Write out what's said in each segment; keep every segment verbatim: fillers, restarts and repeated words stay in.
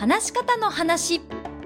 話し方の話。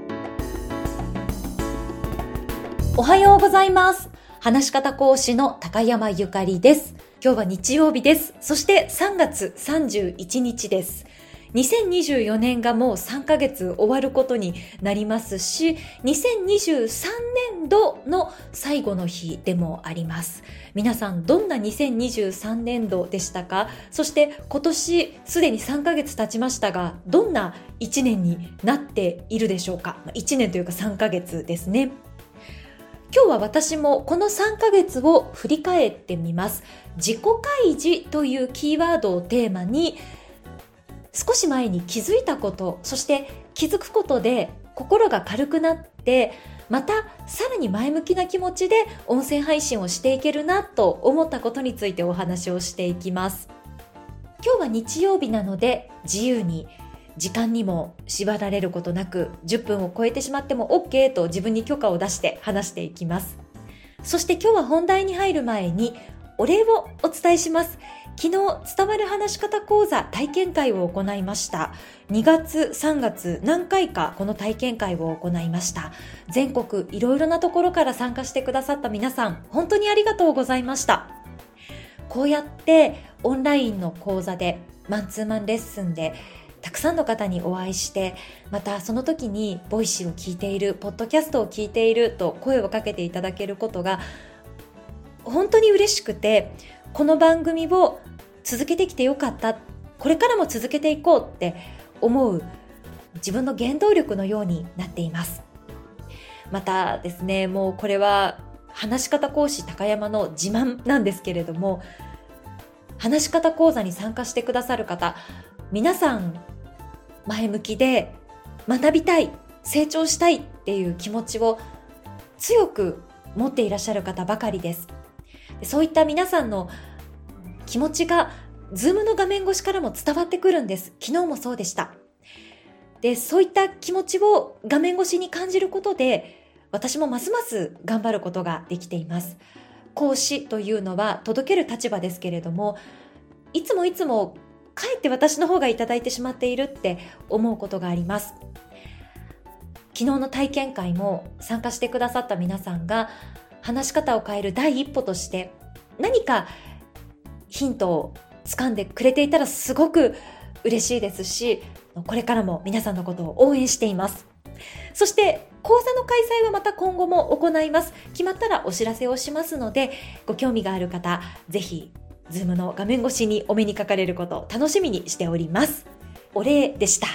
おはようございます。話し方講師の高山ゆかりです。今日は日曜日です。そしてさんがつさんじゅういちにちです。にせんにじゅうよねんがもうさんかげつ終わることになりますし、にせんにじゅうさんねんどの最後の日でもあります。皆さんどんなにせんにじゅうさんねんどでしたか？そして今年すでにさんかげつ経ちましたが、どんないちねんになっているでしょうか？いちねんというかさんかげつですね。今日は私もこのさんかげつを振り返ってみます。自己開示というキーワードをテーマに、少し前に気づいたこと、そして気づくことで心が軽くなって、またさらに前向きな気持ちで音声配信をしていけるなと思ったことについてお話をしていきます。今日は日曜日なので自由に、時間にも縛られることなくじゅっぷんを超えてしまっても OK と自分に許可を出して話していきます。そして今日は本題に入る前にお礼をお伝えします。昨日伝わる話し方講座体験会を行いました。にがつさんがつ何回かこの体験会を行いました。全国いろいろなところから参加してくださった皆さん、本当にありがとうございました。こうやってオンラインの講座でマンツーマンレッスンでたくさんの方にお会いして、またその時にボイシーを聞いている、ポッドキャストを聞いていると声をかけていただけることが本当に嬉しくて、この番組を続けてきてよかった、これからも続けていこうって思う自分の原動力のようになっています。またですね、もうこれは話し方講師高山の自慢なんですけれども、話し方講座に参加してくださる方、皆さん前向きで学びたい、成長したいっていう気持ちを強く持っていらっしゃる方ばかりです。そういった皆さんの気持ちがズームの画面越しからも伝わってくるんです。昨日もそうでした。で、そういった気持ちを画面越しに感じることで、私もますます頑張ることができています。講師というのは届ける立場ですけれども、いつもいつもかえって私の方がいただいてしまっているって思うことがあります。昨日の体験会も参加してくださった皆さんが話し方を変える第一歩として何かヒントを掴んでくれていたらすごく嬉しいですし、これからも皆さんのことを応援しています。そして講座の開催はまた今後も行います。決まったらお知らせをしますので、ご興味がある方、ぜひズームの画面越しにお目にかかれることを楽しみにしております。お礼でした。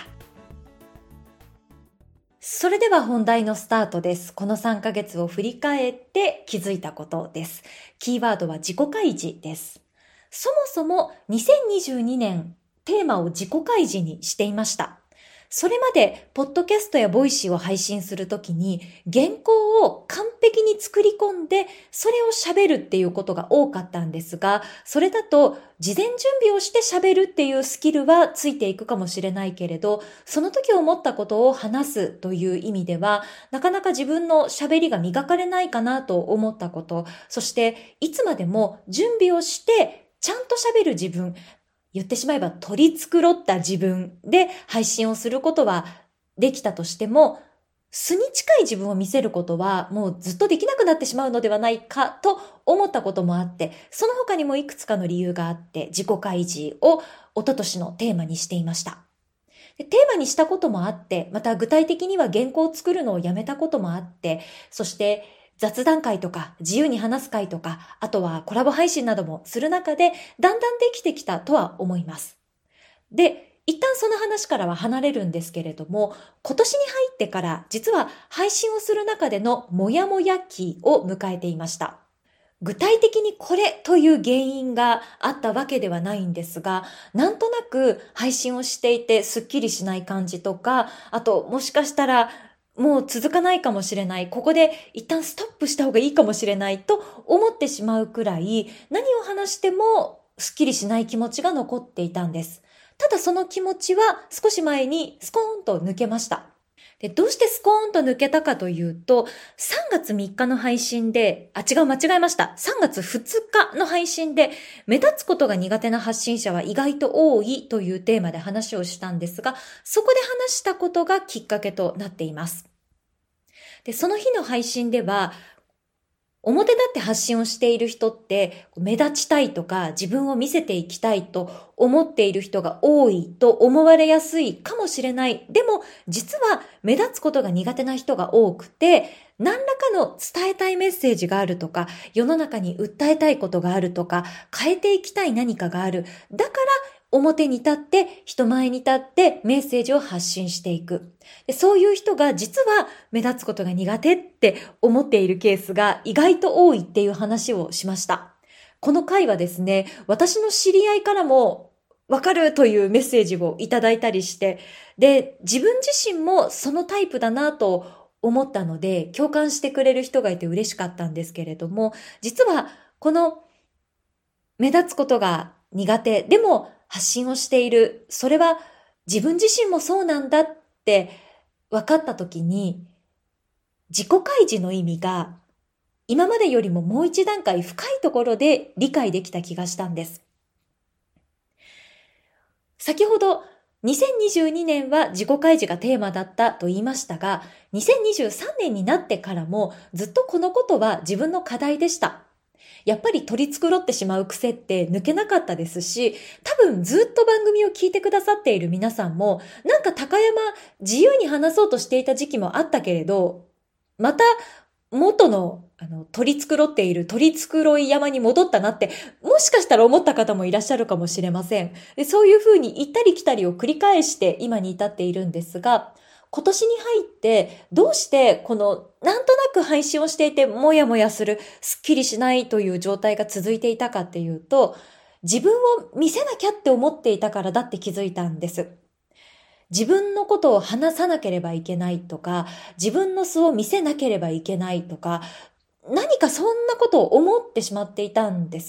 それでは本題のスタートです。このさんかげつを振り返って気づいたことです。キーワードは自己開示です。そもそもにせんにじゅうにねんテーマを自己開示にしていました。それまでポッドキャストやボイシーを配信するときに原稿を完璧に作り込んでそれを喋るっていうことが多かったんですが、それだと事前準備をして喋るっていうスキルはついていくかもしれないけれど、その時思ったことを話すという意味ではなかなか自分の喋りが磨かれないかなと思ったこと、そしていつまでも準備をしてちゃんと喋る自分、言ってしまえば取り繕った自分で配信をすることはできたとしても、素に近い自分を見せることはもうずっとできなくなってしまうのではないかと思ったこともあって、その他にもいくつかの理由があって自己開示を一昨年のテーマにしていました。で、テーマにしたこともあって、また具体的には原稿を作るのをやめたこともあって、そして雑談会とか自由に話す会とか、あとはコラボ配信などもする中でだんだんできてきたとは思います。で、一旦その話からは離れるんですけれども、今年に入ってから実は配信をする中でのモヤモヤ期を迎えていました。具体的にこれという原因があったわけではないんですが、なんとなく配信をしていてスッキリしない感じとか、あともしかしたらもう続かないかもしれない、ここで一旦ストップした方がいいかもしれないと思ってしまうくらい、何を話してもスッキリしない気持ちが残っていたんです。ただその気持ちは少し前にスコーンと抜けました。 で、どうしてスコーンと抜けたかというと、さんがつみっかの配信で、あ、違う、間違えました。さんがつふつかの配信で、目立つことが苦手な発信者は意外と多いというテーマで話をしたんですが、そこで話したことがきっかけとなっています。で、その日の配信では、表立って発信をしている人って目立ちたいとか自分を見せていきたいと思っている人が多いと思われやすいかもしれない。でも実は目立つことが苦手な人が多くて、何らかの伝えたいメッセージがあるとか、世の中に訴えたいことがあるとか、変えていきたい何かがある。だから表に立って人前に立ってメッセージを発信していく。で、そういう人が実は目立つことが苦手って思っているケースが意外と多いっていう話をしました。この回はですね、私の知り合いからもわかるというメッセージをいただいたりして、で、自分自身もそのタイプだなと思ったので共感してくれる人がいて嬉しかったんですけれども、実はこの目立つことが苦手でも発信をしている、それは自分自身もそうなんだって分かったときに、自己開示の意味が今までよりももう一段階深いところで理解できた気がしたんです。先ほどにせんにじゅうにねんは自己開示がテーマだったと言いましたが、にせんにじゅうさんねんになってからもずっとこのことは自分の課題でした。やっぱり取り繕ってしまう癖って抜けなかったですし、多分ずっと番組を聞いてくださっている皆さんも、なんか高山自由に話そうとしていた時期もあったけれど、また元のあの取り繕っている取り繕い山に戻ったなって、もしかしたら思った方もいらっしゃるかもしれません。で、そういうふうに行ったり来たりを繰り返して今に至っているんですが、今年に入ってどうしてこのなんとなく配信をしていてもやもやする、すっきりしないという状態が続いていたかっていうと、自分を見せなきゃって思っていたからだって気づいたんです。自分のことを話さなければいけないとか、自分の素を見せなければいけないとか、何かそんなことを思ってしまっていたんです。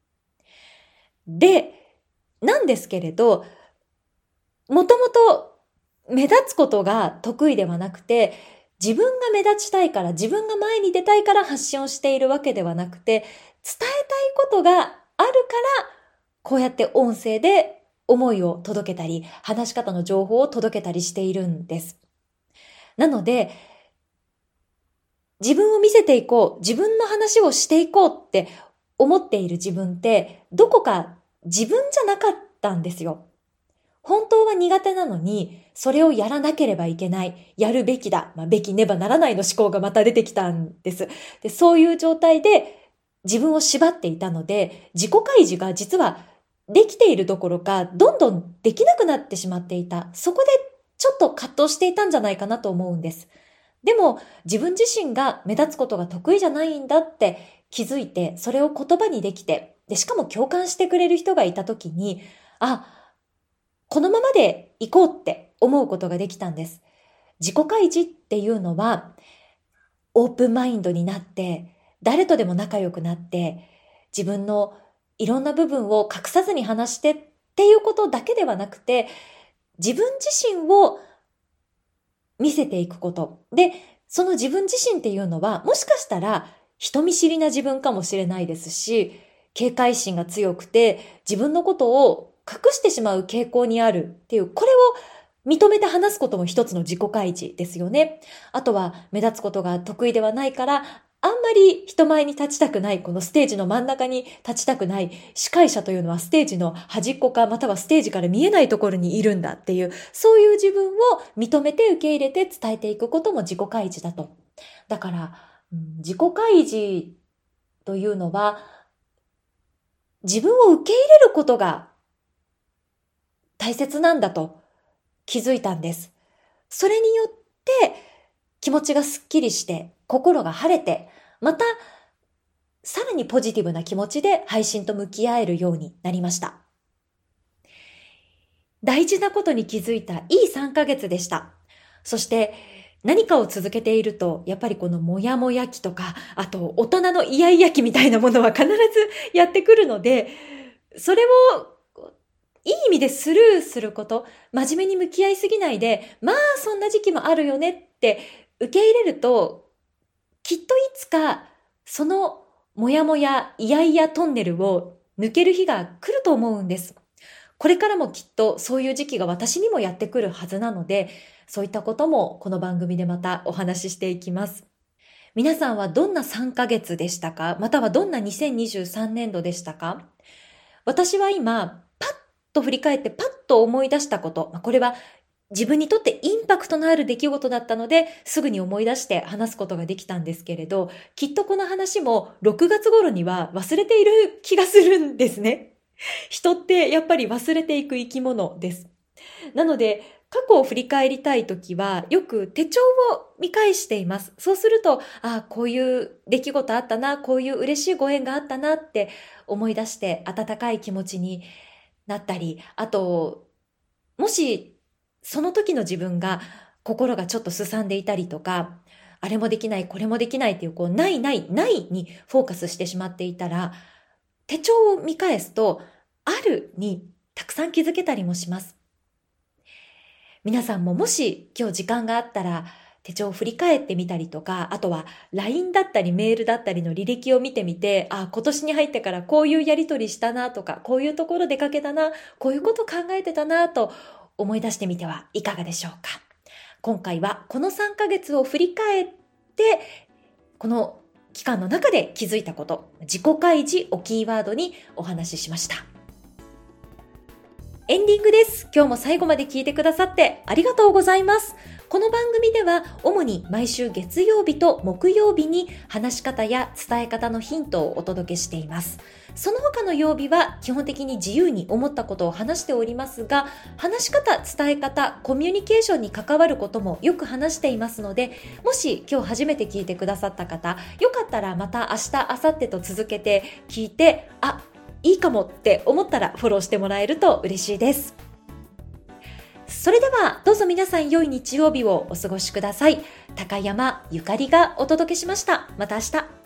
で、なんですけれど、もともと目立つことが得意ではなくて、自分が目立ちたいから、自分が前に出たいから発信をしているわけではなくて、伝えたいことがあるから、こうやって音声で思いを届けたり、話し方の情報を届けたりしているんです。なので、自分を見せていこう、自分の話をしていこうって思っている自分って、どこか自分じゃなかったんですよ。本当は苦手なのに、それをやらなければいけない、やるべきだ、まあ、べきねばならないの思考がまた出てきたんです。で、そういう状態で自分を縛っていたので、自己開示が実はできているどころか、どんどんできなくなってしまっていた。そこでちょっと葛藤していたんじゃないかなと思うんです。でも、自分自身が目立つことが得意じゃないんだって気づいて、それを言葉にできて、で、しかも共感してくれる人がいたときに、あ、このままで行こうって思うことができたんです。自己開示っていうのは、オープンマインドになって、誰とでも仲良くなって、自分のいろんな部分を隠さずに話してっていうことだけではなくて、自分自身を見せていくこと。で、その自分自身っていうのは、もしかしたら人見知りな自分かもしれないですし、警戒心が強くて、自分のことを隠してしまう傾向にあるっていう、これを認めて話すことも一つの自己開示ですよね。あとは目立つことが得意ではないから、あんまり人前に立ちたくない、このステージの真ん中に立ちたくない、司会者というのはステージの端っこかまたはステージから見えないところにいるんだっていう、そういう自分を認めて受け入れて伝えていくことも自己開示だと。だから、うん、自己開示というのは、自分を受け入れることが大切なんだと気づいたんです。それによって気持ちがすっきりして心が晴れて、またさらにポジティブな気持ちで配信と向き合えるようになりました。大事なことに気づいたいいさんかげつでした。そして何かを続けていると、やっぱりこのモヤモヤ期とか、あと大人のイヤイヤ期みたいなものは必ずやってくるので、それをいい意味でスルーすること、真面目に向き合いすぎないで、まあそんな時期もあるよねって受け入れると、きっといつかそのもやもやいやいやトンネルを抜ける日が来ると思うんです。これからもきっとそういう時期が私にもやってくるはずなので、そういったこともこの番組でまたお話ししていきます。皆さんはどんなさんかげつでしたか？またはどんなにせんにじゅうさんねんどでしたか？私は今、パッと振り返ってパッと思い出したこと、これは自分にとってインパクトのある出来事だったので、すぐに思い出して話すことができたんですけれど、きっとこの話もろくがつ頃には忘れている気がするんですね。人ってやっぱり忘れていく生き物です。なので、過去を振り返りたいときは、よく手帳を見返しています。そうすると、ああ、こういう出来事あったな、こういう嬉しいご縁があったなって思い出して温かい気持ちになったり、あと、もしその時の自分が心がちょっとすさんでいたりとか、あれもできない、これもできないっていう、こう、ないないないにフォーカスしてしまっていたら、手帳を見返すと、あるにたくさん気づけたりもします。皆さんももし今日時間があったら手帳を振り返ってみたりとか、あとは ライン だったりメールだったりの履歴を見てみて、あ、今年に入ってからこういうやりとりしたなとか、こういうところ出かけたな、こういうこと考えてたなと思い出してみてはいかがでしょうか。今回はこのさんかげつを振り返って、この期間の中で気づいたこと、自己開示をキーワードにお話ししました。エンディングです。今日も最後まで聞いてくださってありがとうございます。この番組では主に毎週月曜日と木曜日に話し方や伝え方のヒントをお届けしています。その他の曜日は基本的に自由に思ったことを話しておりますが、話し方、伝え方、コミュニケーションに関わることもよく話していますので、もし今日初めて聞いてくださった方、よかったらまた明日、明後日と続けて聞いて、あ、いいかもって思ったらフォローしてもらえると嬉しいです。それではどうぞ皆さん良い日曜日をお過ごしください。高山ゆかりがお届けしました。また明日。